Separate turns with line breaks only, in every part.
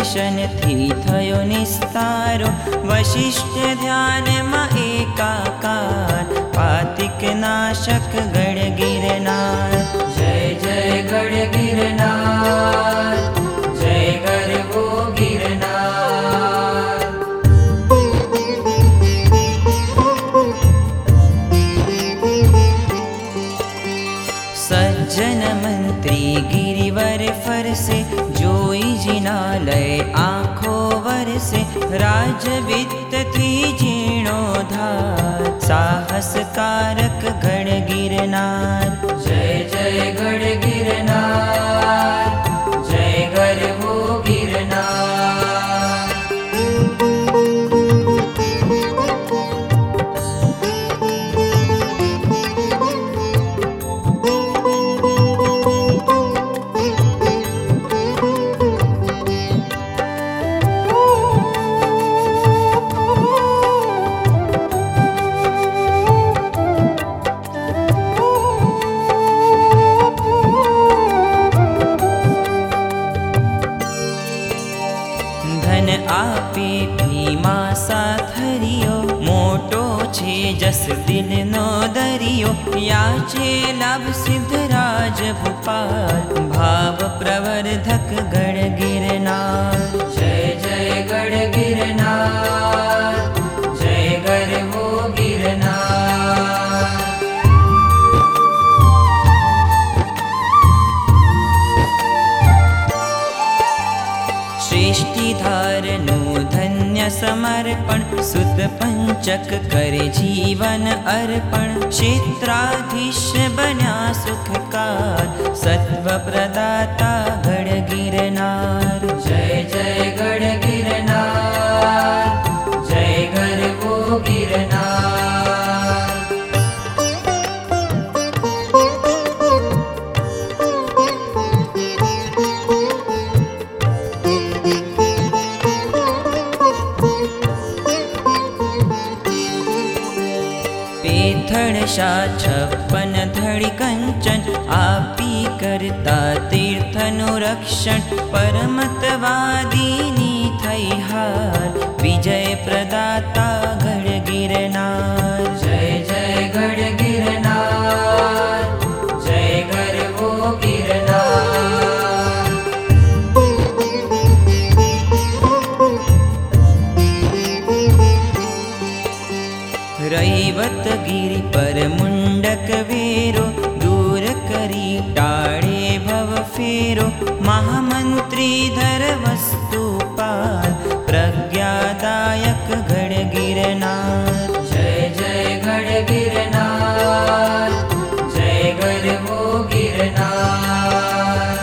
दर्शन थी थयो निस्तारो, वशिष्ठ ध्यान में एकाकार, पातिक नाशक गढ़ गिरनार।
जय जय गढ़ गिरनार, जय गर्वो गिरनार।
सज्जन मंत्री गिरिवर फरसे, जोई जिनालय आँखों वरसे, राजवित्त थी जीर्णोद्धार, साहस कारक गढ़ गिरनार।
जय जय गढ़ गिरनार, जय गर्वो गिरनार।
आपे भीमा साथरियो, मोटो छे जस दिल नो दरियो, याचे लाभ सिद्धराज भूपाल, भाव प्रवर्धक गढ़ गिरनार।
जय जय गढ़ गिरनार, जय गर्वो गिरनार।
सृष्टि धारनु धन्य समर्पण, सुत पंचक करे जीवन अर्पण, क्षेत्राधीश बन्या सुखकार, सत्व प्रदाता गढ़ गिरनार।
जय जय गढ़ गिरनार, जय गर्वो गिरनार।
पेथड़शा 56 धड़ी कंचन, आपी करता तीर्थनु रक्षण, परमतवादीनी थई हार, विजय प्रदाता गढ़ गिरनार।
जय जय गढ़ गिरनार, जय गर्वो गिरनार।
रैवत गिरि पर मुंडक वेरो, दूर करी टाड़े भव फेरो, महामंत्री धर वस्तुपाल, प्रज्ञादायक गढ़ गिरनार।
जय जय गढ़ गिरनार, जय गर्वो गिरनार।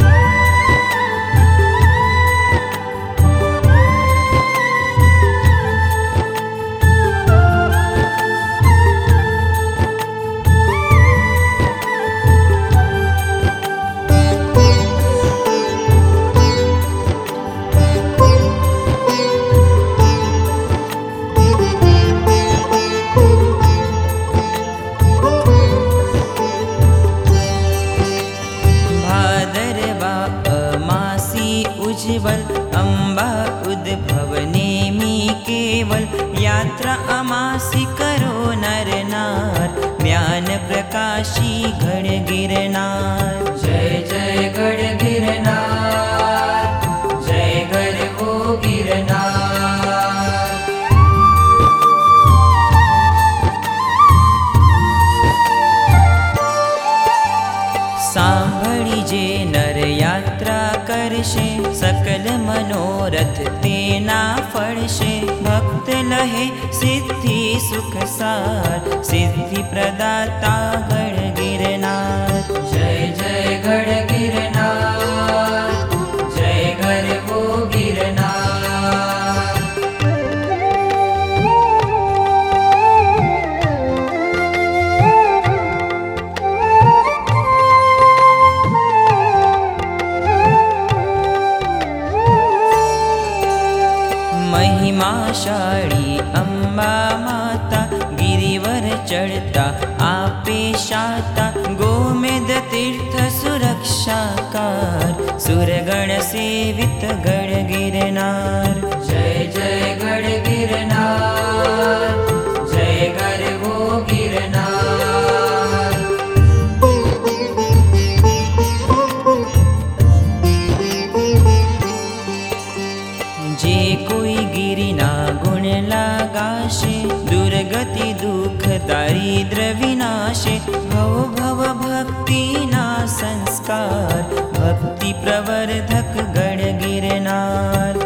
उज्ज्वल अम्बा उद्भव नेमी केवल, यात्रा अमासी करो नर नार, ज्ञान प्रकाशी गढ़ गिरनार। जय जय गढ़ गिरनार, जय गर्वो गिरनार।
सांभळी जे नर यात्रा करशे, सकल मनोरथ तेना फळशे, भक्त लहे सिद्धि सुख सार, सिद्धि प्रदाता गढ़ गिरनार।
जय जय गढ़ गिरनार, जय गर्वो गिरनार।
महिमाशाળી अम्बा माता, चढ़ता आपे शाता, गोमेद तीर्थ सुरक्षा साकार, सुरगण सेवित गढ़ गिरनार।
जय जय गढ़ गिरनार, जय गर्वो गिरनार।
जे कोई गिरिना गुण लगाशे, दुर्गति दुख दारिद्र विनाशे। भव भव भक्ति ना संस्कार, भक्ति प्रवर्धक गढ़ गिरनार।